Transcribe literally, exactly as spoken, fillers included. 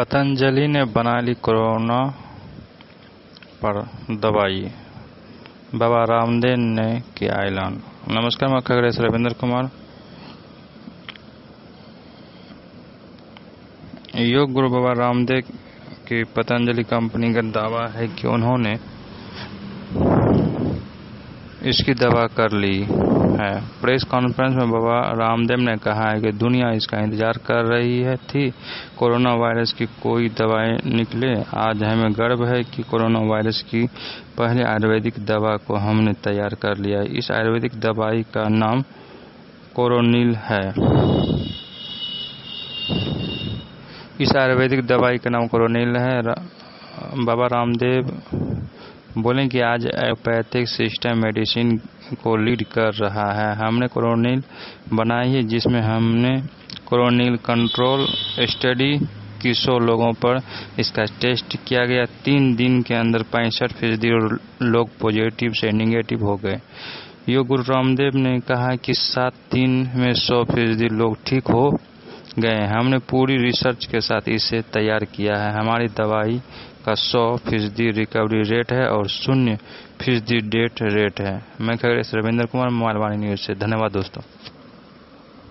पतंजलि ने बना ली कोरोना पर दवाई, बाबा रामदेव ने किया ऐलान। नमस्कार, मैं खगड़िया से रविंद्र कुमार। योग गुरु बाबा रामदेव की पतंजलि कंपनी का दावा है कि उन्होंने इसकी दवा कर ली है। प्रेस कॉन्फ्रेंस में बाबा रामदेव ने कहा है कि दुनिया इसका इंतजार कर रही है थी कोरोना वायरस की कोई दवाएं निकले। आज हमें गर्व है कि कोरोना वायरस की पहली आयुर्वेदिक दवा को हमने तैयार कर लिया। इस आयुर्वेदिक दवाई का नाम कोरोनिल है। इस आयुर्वेदिक दवाई का नाम कोरोनिल है। बाबा रामदेव बोले कि आज एलोपैथिक सिस्टम मेडिसिन को लीड कर रहा है। हमने कोरोनिल बनाई है, जिसमें हमने कोरोनिल कंट्रोल स्टडी की सौ लोगों पर इसका टेस्ट किया गया। तीन दिन के अंदर पैंसठ फीसदी लोग पॉजिटिव से निगेटिव हो गए। योग गुरु रामदेव ने कहा कि सात दिन में सौ फीसदी लोग ठीक हो गए। हमने पूरी रिसर्च के साथ इसे तैयार किया है। हमारी दवाई का सौ फीसदी रिकवरी रेट है और शून्य फीसदी डेथ रेट है। मैं खगड़िया से रविंद्र कुमार, मोबाइल वाणी न्यूज से। धन्यवाद दोस्तों।